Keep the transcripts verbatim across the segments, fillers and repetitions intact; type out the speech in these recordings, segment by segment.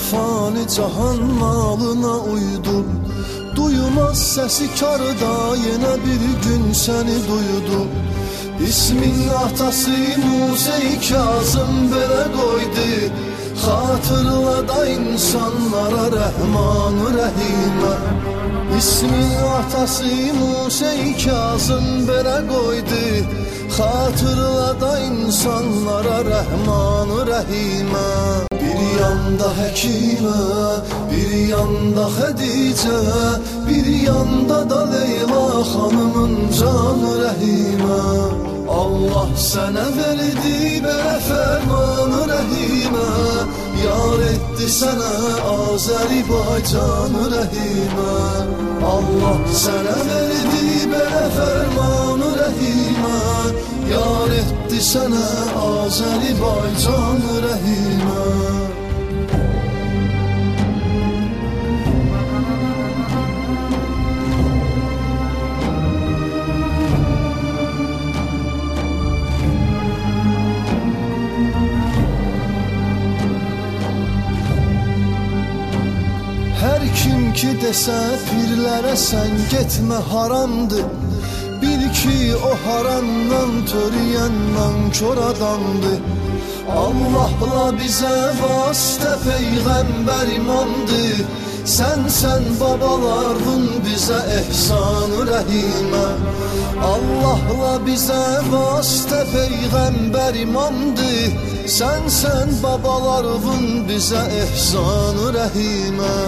fani cahan malına uydu. Duymaz səsi karda yenə bir gün səni duydu. İsmin atası Musa-i Kazım belə qoydu. Xatırla da insanlara Rəhman-ı Rəhimə. İsmin atası Musa-i Kazım belə qoydu. Xatırla da insanlara Rəhman-ı Rəhimə. Bir yanda Həkimə, bir yanda Xədicə, bir yanda da Leyla xanımın canı Rəhimə. Allah sənə verdi belə fərmanı Rəhimə. Yar etdi sənə Azərbaycanı Rəhimə. Allah sənə verdi belə fərmanı Rəhimə. Yar etdi sənə Azərbaycanı Rəhimə. Hər kim ki desə pirlərə sən getmə haramdır. Bil ki o haramdan törəyəndən kör adamdır. Allahla bizə vasitə Peyğəmbər imamdır. Sən sən babaların bizə ehsan-ı Rəhimə. Allahla bizə vasitə Peyğəmbər imamdır. Sən sən babaların bizə ehsan-ı Rəhimə.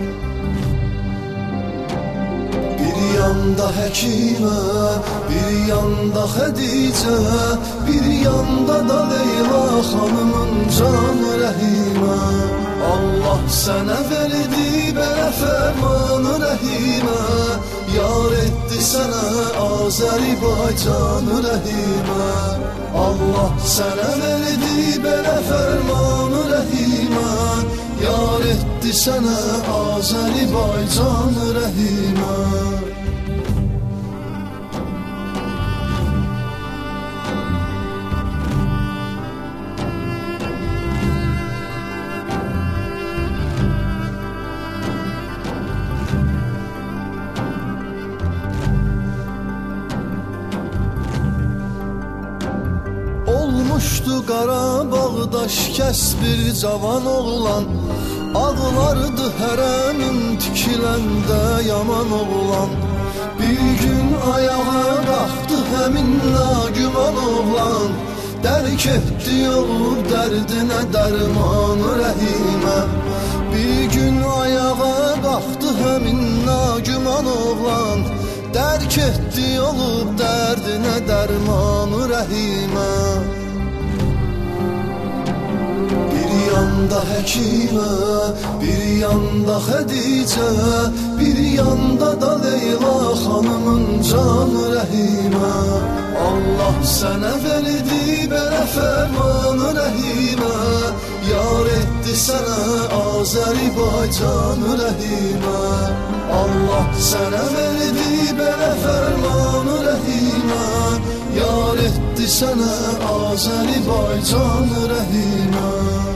Bir yanda Həkimə, bir yanda Xədicə, bir yanda da Leyla xanımın canı Rəhimə. Allah sənə verdi belə fərmanı Rəhimə. Yar etdi sənə Azərbaycanı Rəhimə. Allah sənə verdi belə fərmanı Rəhimə. Yar etdi sənə Azərbaycanı Rəhimə. Olmuşdu Qarabağda şikəs bir cavan oğlan. Ağlardı hərəmin tikiləndə yaman oğlan. Bir gün ayağa qalxdı həmin nagüman oğlan. Dərk etdi yolu dərdinə dərmanı Rəhimə. Bir gün ayağa qalxdı həmin nagüman oğlan. Dərk etdi yolu dərdinə dərmanı Rəhimə. Bir yanda Həkimə, bir yanda Xədicə, bir yanda da Leyla xanımın canı Rəhimə. Allah sənə verdi belə fərmanı Rəhimə. Yar etdi sənə Azərbaycanı Rəhimə. Allah sənə verdi belə fərmanı Rəhimə. Yar etdi sənə Azərbaycanı Rəhimə.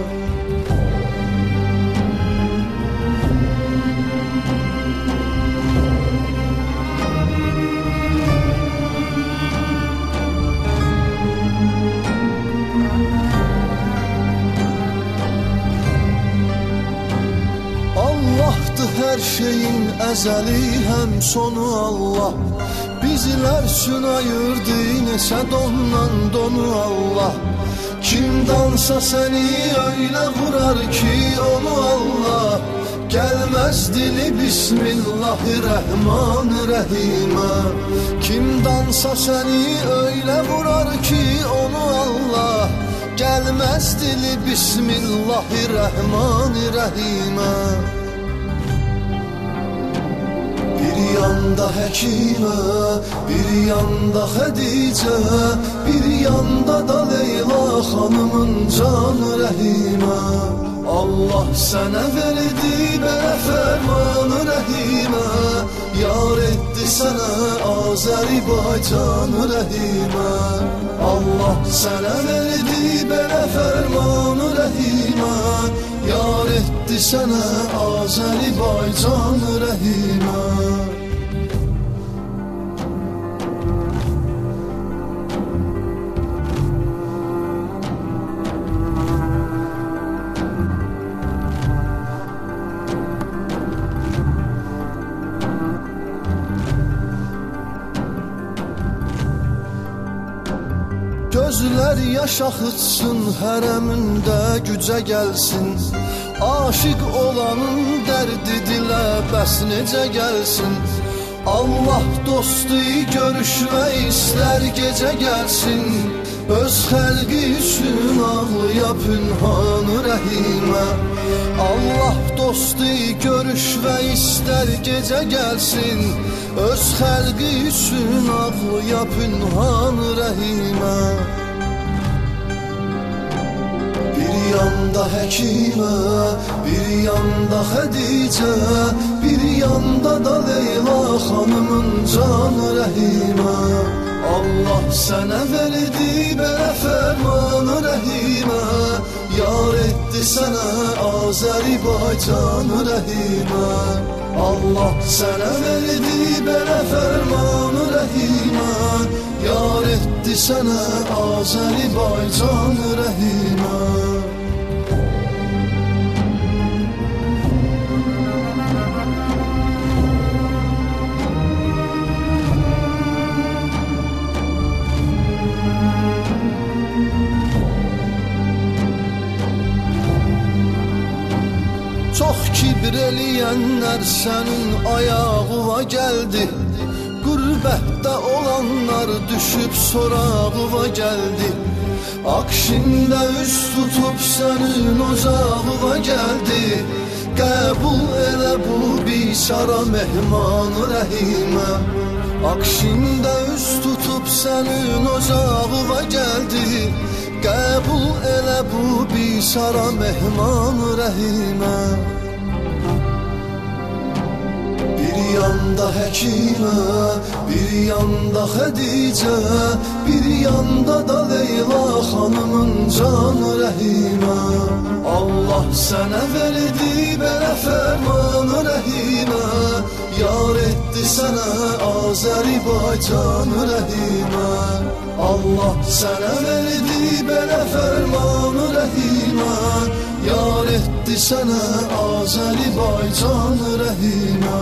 Allah'tı her şeyin əzəli həm sonu Allah. Bizlər üçün ayırdı neçə dondan donu Allah. Kim dansa səni öyle vurar ki onu Allah. Gəlməz dili Bismillahirrahmanirrahimə. Kim dansa səni öyle vurar ki onu Allah. Gəlməz dili Bismillahirrahmanirrahimə. Bir yanda Həkimə, bir yanda Xədicə, bir yanda da Leyla xanımın canı Rəhimə. Allah sənə verdi belə fərmanı Rəhimə. Yar etdi sənə Azərbaycan rəhimə. Allah sənə verdi belə fərmanı rəhimə, yar etdi sənə Azərbaycan rəhimə. Gözlər yaş axıtsın, hərəmində gücə gəlsin. Aşiq olanın dərdi dilə bəs necə gəlsin. Allah dostu görüşmə istər gecə gəlsin. Öz xəlqi üçün ağlıya pünhan rəhimə. Allah dostu görüşmə istər gecə gəlsin. Öz xəlqi üçün ağlıya pünhan rəhimə. Bir yanda həkimə, bir yanda Xədicə, bir yanda da Leyla xanımın canı rəhimə. Allah sənə verdi belə fərmanı rəhimə, yar etdi sənə Azərbaycan rəhimə. Allah sənə verdi belə fərmanı rəhimə, yar etdi sənə Azərbaycan rəhimə. Çox kibir eləyənlər sənin ayağına gəldi. Qürbətdə olanlar düşüb sorağına gəldi. Akşində üz tutub sənin ocağına gəldi. Qəbul elə bu biçara mehman rəhimə. Akşində üz tutub sənin ocağına gəldi. Qəbul elə bu biçara mehman rəhimə. Bir yanda həkimə, bir yanda Xədicə, bir yanda da Leyla xanımın canı rəhimə. Allah sənə verdi belə fərmanı rəhimə, yar etdi sənə Azərbaycan rəhimə. Allah sənə verdi belə fərmanı rəhimə, yar etdi sənə Azərbaycan rəhimə.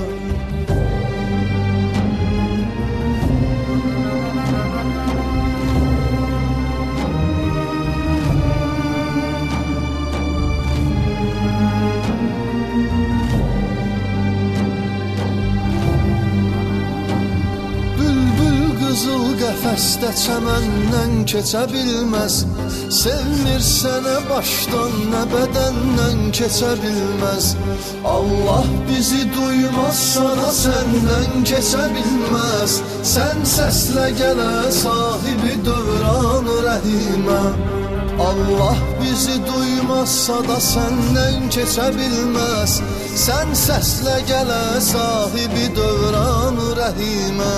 Qızıl qəfəsdə çəməndən keçə bilməz. Sevmir sənə başdan nə bədəndən keçə bilməz. Allah bizi duymazsa da səndən keçə bilməz. Sən səslə gələ sahibi dövran rəhimə. Allah bizi duymazsa da səndən keçə bilməz. Sən səslə gələ sahibi dövran rəhimə.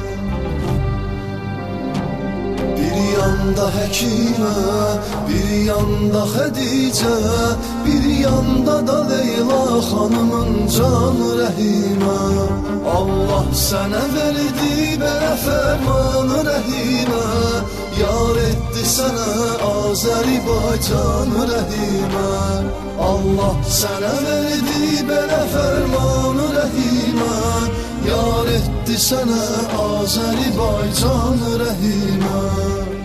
Bir yanda həkimə, bir yanda Xədicə, bir yanda da Leyla xanımın canı rəhimə. Allah sənə verdi belə fərmanı rəhimə, yar etdi sənə Azərbaycan rəhimə. Allah sənə verdi belə fərmanı rəhimə, yar etdi sənə Azərbaycan rəhimə.